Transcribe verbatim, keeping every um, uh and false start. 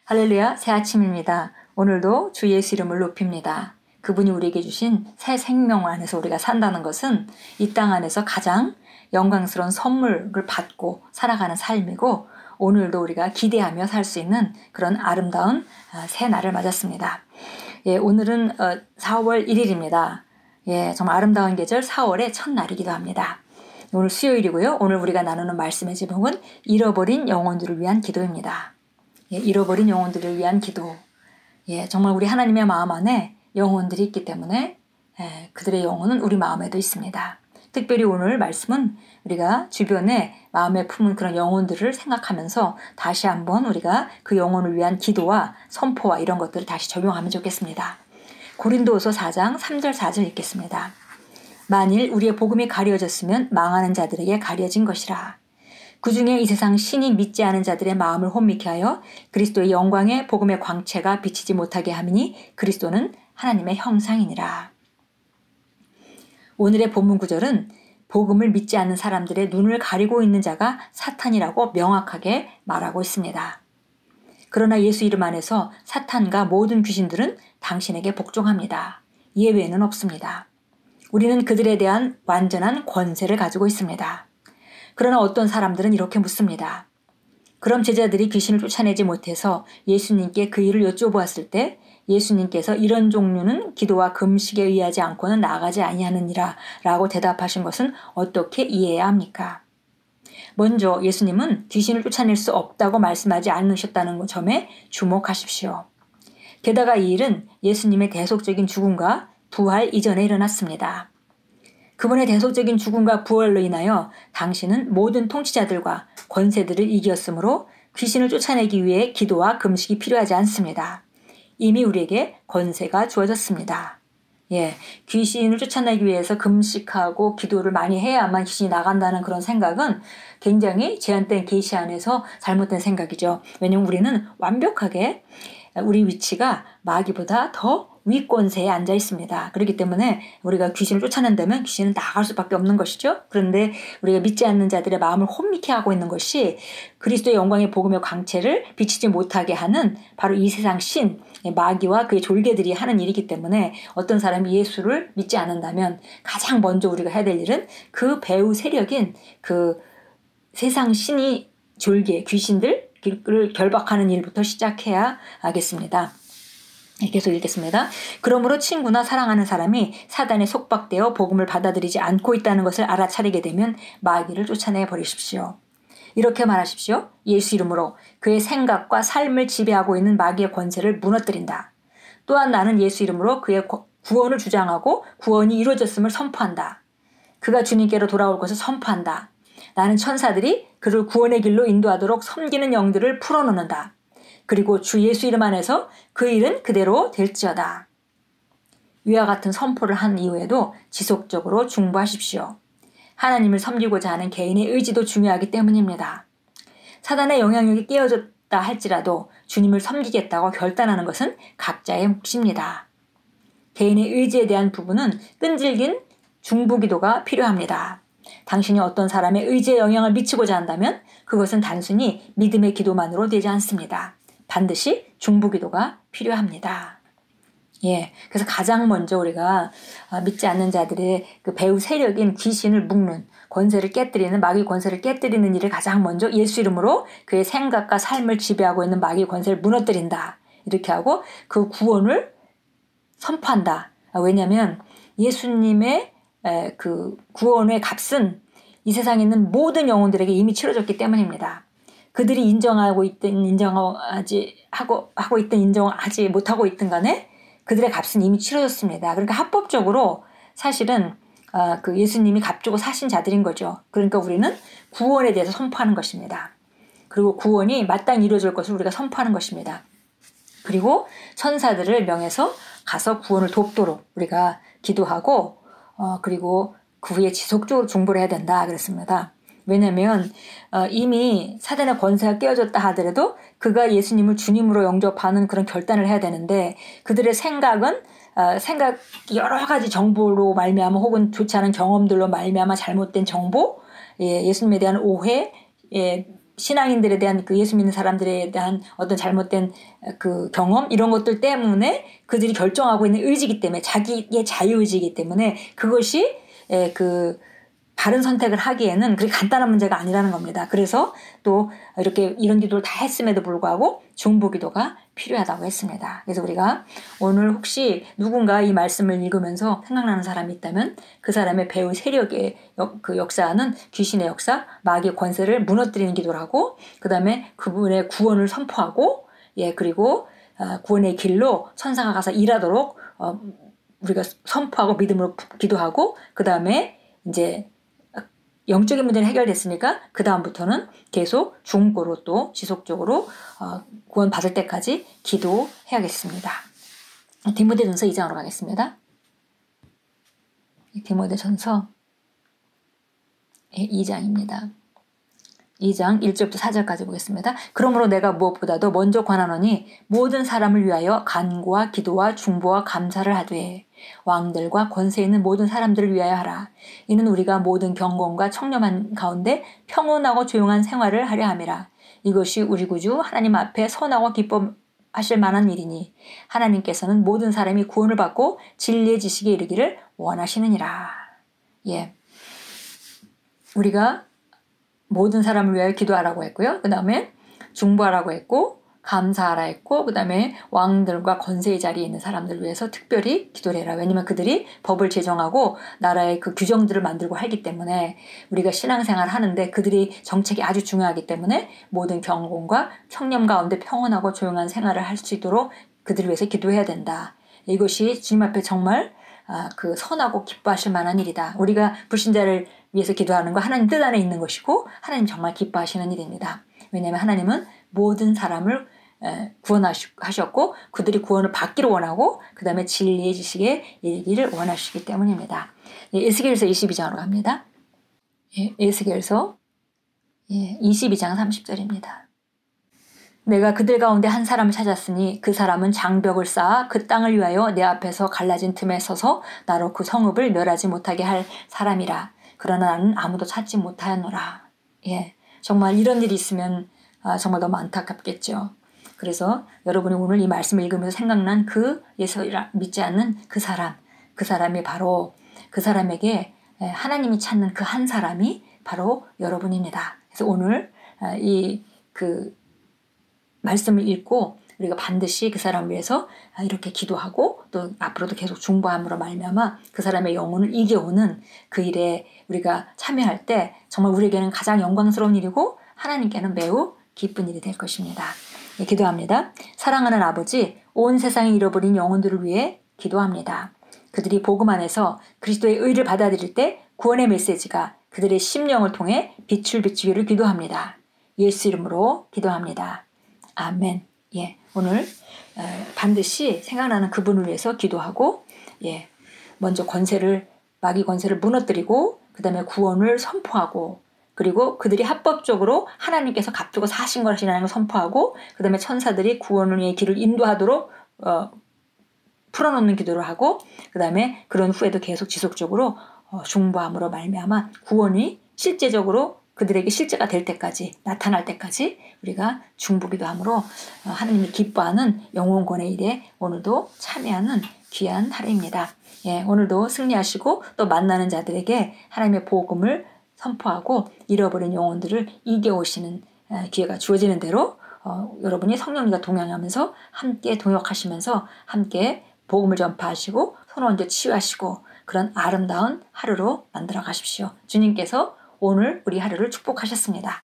할렐루야, 새 아침입니다. 오늘도 주 예수 이름을 높입니다. 그분이 우리에게 주신 새 생명 안에서 우리가 산다는 것은 이 땅 안에서 가장 영광스러운 선물을 받고 살아가는 삶이고, 오늘도 우리가 기대하며 살 수 있는 그런 아름다운 새 날을 맞았습니다. 예, 오늘은 사월 일일입니다. 예, 정말 아름다운 계절 사월의 첫날이기도 합니다. 오늘 수요일이고요. 오늘 우리가 나누는 말씀의 제목은 잃어버린 영혼들을 위한 기도입니다. 예, 잃어버린 영혼들을 위한 기도. 예, 정말 우리 하나님의 마음 안에 영혼들이 있기 때문에 예, 그들의 영혼은 우리 마음에도 있습니다. 특별히 오늘 말씀은 우리가 주변에 마음에 품은 그런 영혼들을 생각하면서 다시 한번 우리가 그 영혼을 위한 기도와 선포와 이런 것들을 다시 적용하면 좋겠습니다. 고린도후서 사 장 삼 절 사 절 읽겠습니다. 만일 우리의 복음이 가려졌으면 망하는 자들에게 가려진 것이라. 그 중에 이 세상 신이 믿지 않은 자들의 마음을 혼미케 하여 그리스도의 영광의 복음의 광채가 비치지 못하게 함이니 그리스도는 하나님의 형상이니라. 오늘의 본문 구절은 복음을 믿지 않는 사람들의 눈을 가리고 있는 자가 사탄이라고 명확하게 말하고 있습니다. 그러나 예수 이름 안에서 사탄과 모든 귀신들은 당신에게 복종합니다. 예외는 없습니다. 우리는 그들에 대한 완전한 권세를 가지고 있습니다. 그러나 어떤 사람들은 이렇게 묻습니다. 그럼 제자들이 귀신을 쫓아내지 못해서 예수님께 그 일을 여쭤보았을 때 예수님께서 이런 종류는 기도와 금식에 의하지 않고는 나아가지 아니하느니라 라고 대답하신 것은 어떻게 이해해야 합니까? 먼저 예수님은 귀신을 쫓아낼 수 없다고 말씀하지 않으셨다는 점에 주목하십시오. 게다가 이 일은 예수님의 대속적인 죽음과 부활 이전에 일어났습니다. 그분의 대속적인 죽음과 부활로 인하여 당신은 모든 통치자들과 권세들을 이겼으므로 귀신을 쫓아내기 위해 기도와 금식이 필요하지 않습니다. 이미 우리에게 권세가 주어졌습니다. 예, 귀신을 쫓아내기 위해서 금식하고 기도를 많이 해야만 귀신이 나간다는 그런 생각은 굉장히 제한된 계시 안에서 잘못된 생각이죠. 왜냐하면 우리는 완벽하게 우리 위치가 마귀보다 더 위권세에 앉아 있습니다. 그렇기 때문에 우리가 귀신을 쫓아낸다면 귀신은 나갈 수밖에 없는 것이죠. 그런데 우리가 믿지 않는 자들의 마음을 혼미케 하고 있는 것이 그리스도의 영광의 복음의 광채를 비치지 못하게 하는 바로 이 세상 신, 마귀와 그의 졸개들이 하는 일이기 때문에 어떤 사람이 예수를 믿지 않는다면 가장 먼저 우리가 해야 될 일은 그 배후 세력인 그 세상 신이 졸개, 귀신들을 결박하는 일부터 시작해야 하겠습니다. 계속 읽겠습니다. 그러므로 친구나 사랑하는 사람이 사단에 속박되어 복음을 받아들이지 않고 있다는 것을 알아차리게 되면 마귀를 쫓아내 버리십시오. 이렇게 말하십시오. 예수 이름으로 그의 생각과 삶을 지배하고 있는 마귀의 권세를 무너뜨린다. 또한 나는 예수 이름으로 그의 구원을 주장하고 구원이 이루어졌음을 선포한다. 그가 주님께로 돌아올 것을 선포한다. 나는 천사들이 그를 구원의 길로 인도하도록 섬기는 영들을 풀어놓는다. 그리고 주 예수 이름 안에서 그 일은 그대로 될지어다. 위와 같은 선포를 한 이후에도 지속적으로 중보하십시오. 하나님을 섬기고자 하는 개인의 의지도 중요하기 때문입니다. 사단의 영향력이 깨어졌다 할지라도 주님을 섬기겠다고 결단하는 것은 각자의 몫입니다. 개인의 의지에 대한 부분은 끈질긴 중보기도가 필요합니다. 당신이 어떤 사람의 의지에 영향을 미치고자 한다면 그것은 단순히 믿음의 기도만으로 되지 않습니다. 반드시 중보기도가 필요합니다. 예, 그래서 가장 먼저 우리가 믿지 않는 자들의 그 배후 세력인 귀신을 묶는 권세를 깨뜨리는 마귀 권세를 깨뜨리는 일을 가장 먼저 예수 이름으로 그의 생각과 삶을 지배하고 있는 마귀 권세를 무너뜨린다. 이렇게 하고 그 구원을 선포한다. 왜냐하면 예수님의 그 구원의 값은 이 세상에 있는 모든 영혼들에게 이미 치러졌기 때문입니다. 그들이 인정하고 있든 인정하지 하고 하고 있든 인정하지 못하고 있든 간에 그들의 값은 이미 치러졌습니다. 그러니까 합법적으로 사실은 어, 그 예수님이 값주고 사신 자들인 거죠. 그러니까 우리는 구원에 대해서 선포하는 것입니다. 그리고 구원이 마땅히 이루어질 것을 우리가 선포하는 것입니다. 그리고 천사들을 명해서 가서 구원을 돕도록 우리가 기도하고 어, 그리고 그 후에 지속적으로 중보를 해야 된다 그랬습니다. 왜냐하면 어, 이미 사단의 권세가 깨어졌다 하더라도 그가 예수님을 주님으로 영접하는 그런 결단을 해야 되는데 그들의 생각은 어, 생각 여러 가지 정보로 말미암아 혹은 좋지 않은 경험들로 말미암아 잘못된 정보, 예, 예수님에 대한 오해, 예, 신앙인들에 대한 그 예수 믿는 사람들에 대한 어떤 잘못된 그 경험 이런 것들 때문에 그들이 결정하고 있는 의지이기 때문에 자기의 자유의지이기 때문에 그것이 그 바른 선택을 하기에는 그렇게 간단한 문제가 아니라는 겁니다. 그래서 또 이렇게 이런 기도를 다 했음에도 불구하고 중보기도가 필요하다고 했습니다. 그래서 우리가 오늘 혹시 누군가 이 말씀을 읽으면서 생각나는 사람이 있다면 그 사람의 배후 세력의 역, 그 역사는 귀신의 역사, 마귀의 권세를 무너뜨리는 기도를 하고 그 다음에 그분의 구원을 선포하고 예 그리고 어, 구원의 길로 천사가 가서 일하도록 어, 우리가 선포하고 믿음으로 기도하고 그 다음에 이제 영적인 문제는 해결됐으니까 그 다음부터는 계속 중보로 또 지속적으로 어, 구원 받을 때까지 기도해야겠습니다. 디모데전서 이 장으로 가겠습니다. 디모데전서 이 장입니다. 이 장 일 절부터 사 절까지 보겠습니다. 그러므로 내가 무엇보다도 먼저 권하노니 모든 사람을 위하여 간구와 기도와 중보와 감사를 하되 왕들과 권세 있는 모든 사람들을 위하여 하라. 이는 우리가 모든 경건과 청렴한 가운데 평온하고 조용한 생활을 하려 함이라. 이것이 우리 구주 하나님 앞에 선하고 기뻐하실 만한 일이니 하나님께서는 모든 사람이 구원을 받고 진리의 지식에 이르기를 원하시느니라. 예, 우리가 모든 사람을 위하여 기도하라고 했고요. 그 다음에 중보하라고 했고 감사하라 했고 그 다음에 왕들과 권세의 자리에 있는 사람들을 위해서 특별히 기도를 해라. 왜냐하면 그들이 법을 제정하고 나라의 그 규정들을 만들고 하기 때문에 우리가 신앙생활을 하는데 그들이 정책이 아주 중요하기 때문에 모든 경건과 청렴 가운데 평온하고 조용한 생활을 할 수 있도록 그들을 위해서 기도해야 된다. 이것이 주님 앞에 정말 아, 그 선하고 기뻐하실 만한 일이다. 우리가 불신자를 위해서 기도하는 거 하나님 뜻 안에 있는 것이고 하나님 정말 기뻐하시는 일입니다. 왜냐하면 하나님은 모든 사람을 구원하셨고 그들이 구원을 받기를 원하고 그 다음에 진리의 지식에 이르기를 원하시기 때문입니다. 예, 에스겔서 이십이 장으로 갑니다. 예, 에스겔서 예, 이십이 장 삼십 절입니다. 내가 그들 가운데 한 사람을 찾았으니 그 사람은 장벽을 쌓아 그 땅을 위하여 내 앞에서 갈라진 틈에 서서 나로 그 성읍을 멸하지 못하게 할 사람이라. 그러나 나는 아무도 찾지 못하였노라. 예, 정말 이런 일이 있으면 아, 정말 너무 안타깝겠죠. 그래서 여러분이 오늘 이 말씀을 읽으면서 생각난 그 예수 믿지 않는 그 사람, 그 사람이 바로 그 사람에게 하나님이 찾는 그 한 사람이 바로 여러분입니다. 그래서 오늘 이 그 말씀을 읽고 우리가 반드시 그 사람을 위해서 이렇게 기도하고 또 앞으로도 계속 중보함으로 말미암아 그 사람의 영혼을 이겨오는 그 일에 우리가 참여할 때 정말 우리에게는 가장 영광스러운 일이고 하나님께는 매우 기쁜 일이 될 것입니다. 예, 기도합니다. 사랑하는 아버지, 온 세상에 잃어버린 영혼들을 위해 기도합니다. 그들이 복음 안에서 그리스도의 의를 받아들일 때 구원의 메시지가 그들의 심령을 통해 빛을 비추기를 기도합니다. 예수 이름으로 기도합니다. 아멘. 예, 오늘 반드시 생각나는 그분을 위해서 기도하고 예, 먼저 권세를 마귀 권세를 무너뜨리고 그 다음에 구원을 선포하고 그리고 그들이 합법적으로 하나님께서 값주고 사신 것이라는 걸 선포하고 그 다음에 천사들이 구원을 위해 길을 인도하도록 어, 풀어놓는 기도를 하고 그 다음에 그런 후에도 계속 지속적으로 어, 중보함으로 말미암아 구원이 실제적으로 그들에게 실제가 될 때까지 나타날 때까지 우리가 중보기도함으로 어, 하나님이 기뻐하는 영혼권의 일에 오늘도 참여하는 귀한 하루입니다. 예, 오늘도 승리하시고 또 만나는 자들에게 하나님의 복음을 선포하고 잃어버린 영혼들을 이겨오시는 기회가 주어지는 대로 어, 여러분이 성령님과 동행하면서 함께 동역하시면서 함께 복음을 전파하시고 손원도 치유하시고 그런 아름다운 하루로 만들어 가십시오. 주님께서 오늘 우리 하루를 축복하셨습니다.